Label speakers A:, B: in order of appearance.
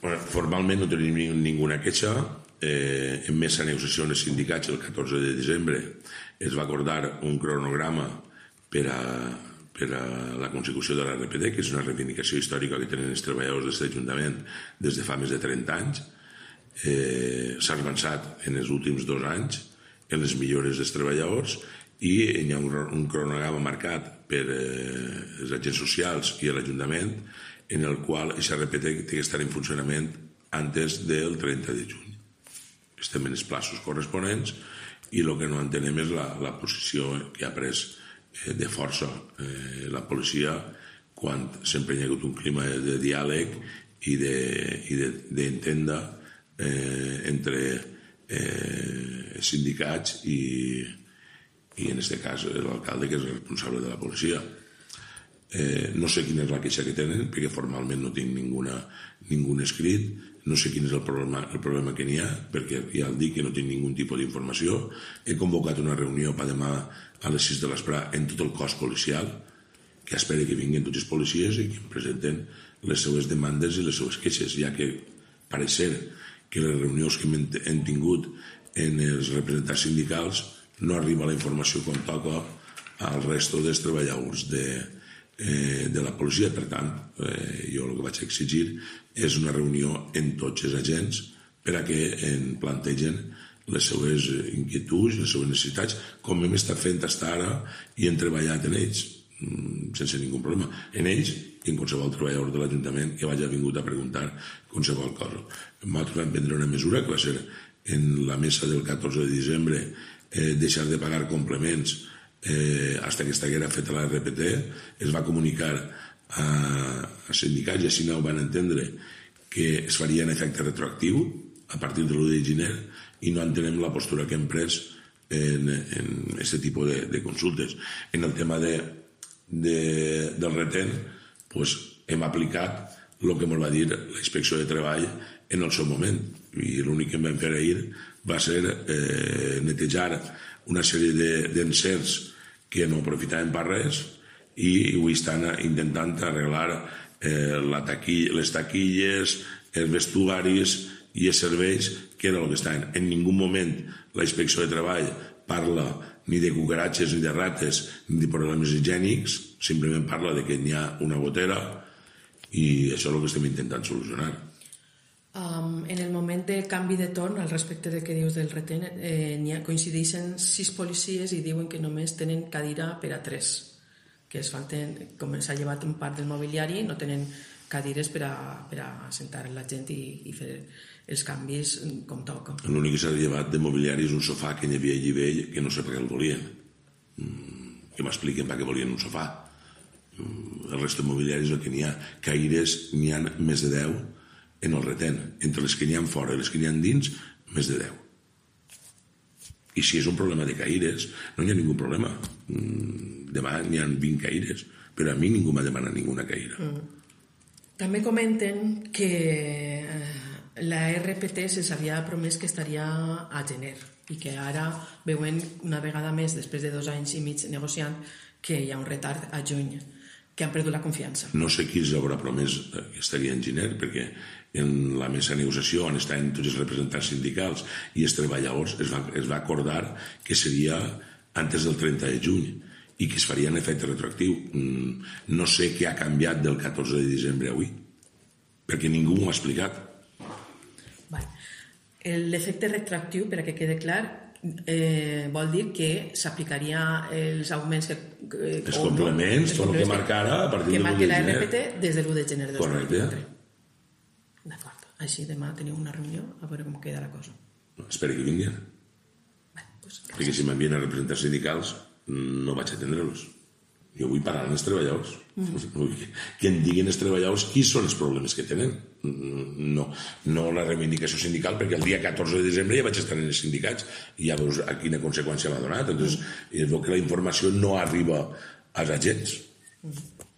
A: Formalment no tenim ninguna queixa. En mesa de negociació dels sindicats el 14 de desembre es va acordar un cronograma per a la consecució de la RPT, que és una reivindicació històrica que tenen els treballadors d'aquest Ajuntament des de fa més de 30 anys. S'ha avançat en els últims 2 anys en les millores dels treballadors i hi ha un cronograma marcat per els agents socials i l'Ajuntament en el qual aquesta RPT té que estar en funcionament antes del 30 de juny. Estem en els plaços corresponents i el que no entenem és la posició que ha pres de força la policia quan sempre hi ha hagut un clima de diàleg i d'entendre entre sindicats i en aquest cas l'alcalde, que és el responsable de la policia. No sé quina és la queixa que tenen, perquè formalment no tinc ningú escrit. No sé quin és el problema que n'hi ha, perquè ja el dic que no tinc ningun tipus d'informació. He convocat una reunió per demà a les 6 de l'Esprà en tot el cos policial, que espero que vinguin tots els policies i que em presenten les seues demandes i les seues queixes, ja que pareix ser que les reunions que hem tingut en els representants sindicals no arriba la informació com toca al resto dels treballadors de la policia. Per tant, jo el que vaig exigir és una reunió en tots els agents per a que en plantegen les seues inquietuds, les seues necessitats, com hem estat fent fins ara i hem treballat en ells sense ningú problema, en ells i en qualsevol treballador de l'Ajuntament que hagi vingut a preguntar qualsevol cosa. Nosaltres vam prendre una mesura que va ser en la mesa del 14 de desembre deixar de pagar complements fins que estiguera feta la RPT. Es va comunicar a sindicats i així no ho van entendre que es faria en efecte retroactiu a partir de l'1 de gener i no entenem la postura que hem pres en aquest tipus de consultes. En el tema del retén hem aplicat el que ens va dir la Inspecció de Treball en el seu moment i l'únic que em vam fer ahir va ser netejar una sèrie d'encerts que no aprofitaven per res i ho estan intentant arreglar les taquilles, els vestuaris i els serveis, que era el que estaven. En ningú moment la Inspecció de Treball parla ni de cucaratges, ni de rates, ni de problemes higiènics, simplement parla de que n'hi ha una gotera i això és el que estem intentant solucionar.
B: En el moment de canvi de torn, al respecte de què dius del retén, coincideixen 6 policies i diuen que només tenen cadira per a 3, que es falten, com s'ha llevat un part del mobiliari, no tenen cadires per a sentar la gent i fer els canvis com toca.
A: L'únic que s'ha llevat de mobiliari és un sofà que n'hi havia allí vell que no sé per què el volien, que m'expliquen per què volien un sofà. El resto de mobiliari és el que n'hi ha. Caires n'hi ha més de 10 en el retén, entre les que n'hi ha fora i les que n'hi ha dins, més de 10. I si és un problema de caires, no hi ha ningú problema. Demà n'hi ha 20 caires, però a mi ningú m'ha demanat ninguna caira.
B: També comenten que la RPT se'ls havia promès que estaria a gener i que ara veuen una vegada més, després de 2 anys i mig negociant, que hi ha un retard a juny, que han perdut la confiança.
A: No sé qui els haurà promès que estaria en gener, perquè en la mesa de negociació on estaven tots els representants sindicals i els treballadors es va acordar que seria antes del 30 de juny i que es faria en efecte retroactiu. No sé què ha canviat del 14 de desembre a avui, perquè ningú m'ho ha explicat.
B: L'efecte retroactiu, per a que quede clar, vol dir que s'aplicaria els augments
A: els complements, tot el que marca ara a partir de l'1 de gener.
B: Que marca la RPT des de l'1 de gener de 2023.
A: Correcte.
B: D'acord. Així demà teniu una reunió a veure com queda la cosa.
A: Espero que vinguin. Perquè si m'envien a representar sindicals no vaig atendre-los. Jo vull parar els treballadors. Que em diguin els treballadors quins són els problemes que tenen. No la reivindicació sindical, perquè el dia 14 de desembre ja vaig estar en els sindicats i ja veus a quina conseqüència m'ha donat. Entonces, és que la informació no arriba als agents.